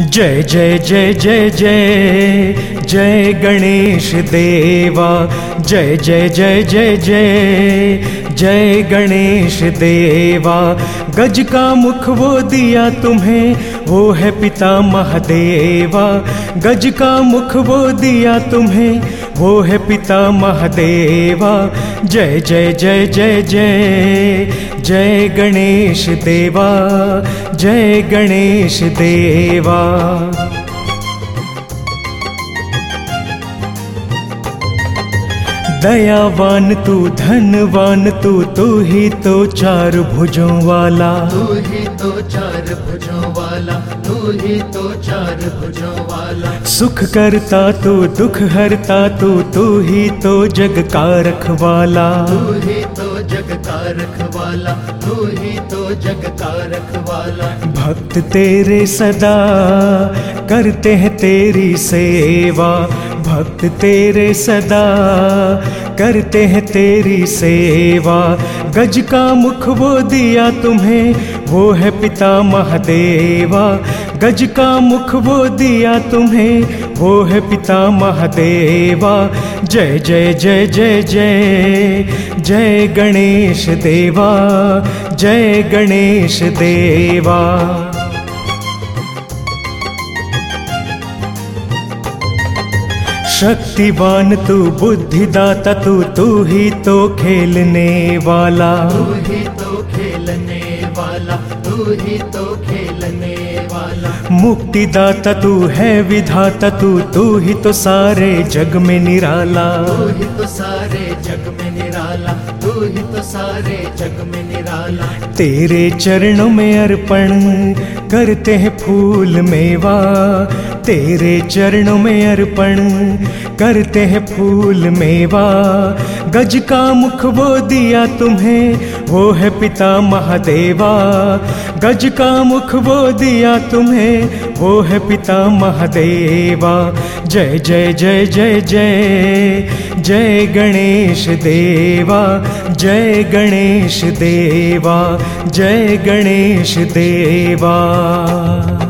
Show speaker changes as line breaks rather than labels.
जय जय जय जय जय जय गणेश देवा। जय जय जय जय जय जय गणेश देवा। गज का मुख वो दिया तुम्हें, वो है पिता महादेवा। गज का मुख वो दिया तुम्हें, वो है पिता महादेवा। जय जय जय जय जय जय गणेश देवा। जय गणेश देवा। दयावान तू धनवान तू ही तो चार भुजों वाला।
तू ही तो चार भुजों वाला, तू ही तो चार भुजों वाला।
सुख करता तू दुख हरता तू ही तो जग का रखवाला।
तू ही तो जग का रखवाला, तू ही तो जग का रखवाला।
भक्त तेरे सदा करते हैं तेरी सेवा। भक्त तेरे सदा करते हैं तेरी सेवा। गज का मुख वो दिया तुम्हें, वो है पिता महादेवा। गज का मुख वो दिया तुम्हें, वो है पिता महादेवा। जय जय जय जय जय जय गणेश देवा। जय गणेश देवा। शक्तिवान तू बुद्धिदाता तू ही तो खेलने वाला।
तू ही तो खेलने वाला, तू ही तो खेलने वाला।
मुक्तिदाता तू है विधाता तू ही तो सारे जग में निराला।
तू ही तो सारे जग में निराला, तू ही तो सारे जग में निराला।
तेरे चरणों में अर्पण करते हैं फूल मेवा। तेरे चरणों में अर्पण करते हैं फूल मेवा। गज का मुख वो दिया तुम्हें, वो है पिता महादेवा। गज का मुख वो दिया तुम्हें, वो है पिता महादेवा। जय जय जय जय जय जय गणेश देवा। जय गणेश देवा। जय गणेश देवा।